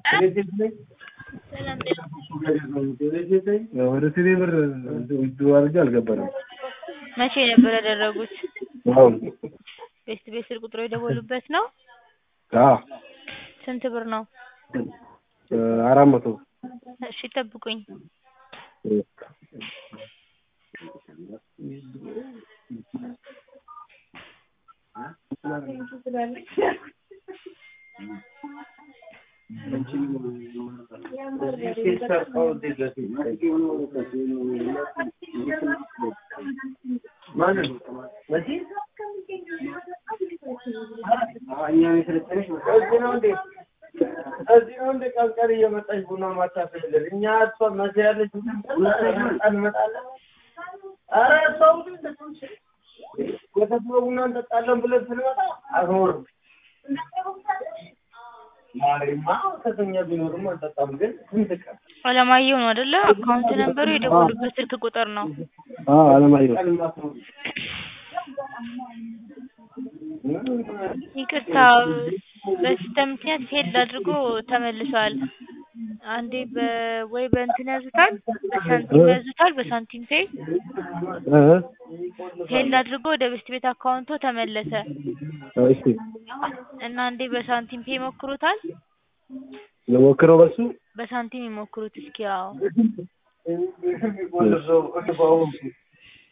ሰላም ወደ ሲቪ ብር አድርጌ አልገባንም። መቼ ነበር ያደረጉት? አሁን ቤት ስልክ ቁጥሩ የደወሉበት ነው? ስንት ብር ነው? 400 እሺ ጠብቁኝ። አለማየሁ ነው አይደለ? አካውንት ነምበሩ የደወሉበት ስልክ ቁጥር ነው። አለማየሁ ይቅርታ በሲስተም ምክንያት ሄድ አድርጎ ተመልሷል። አንዴ ወይ በእንትን ያዙታል፣ በሳንቲም ያዙታል፣ በሳንቲም ፔይ ሄድ አድርጎ ወደ ቤት አካውንቶ ተመለሰ። እሺ እና አንዴ በሳንቲም ፔይ ሞክሩታል። ለሞክረው በሱ በሳንቲም ይሞክሩት እስኪ። አዎ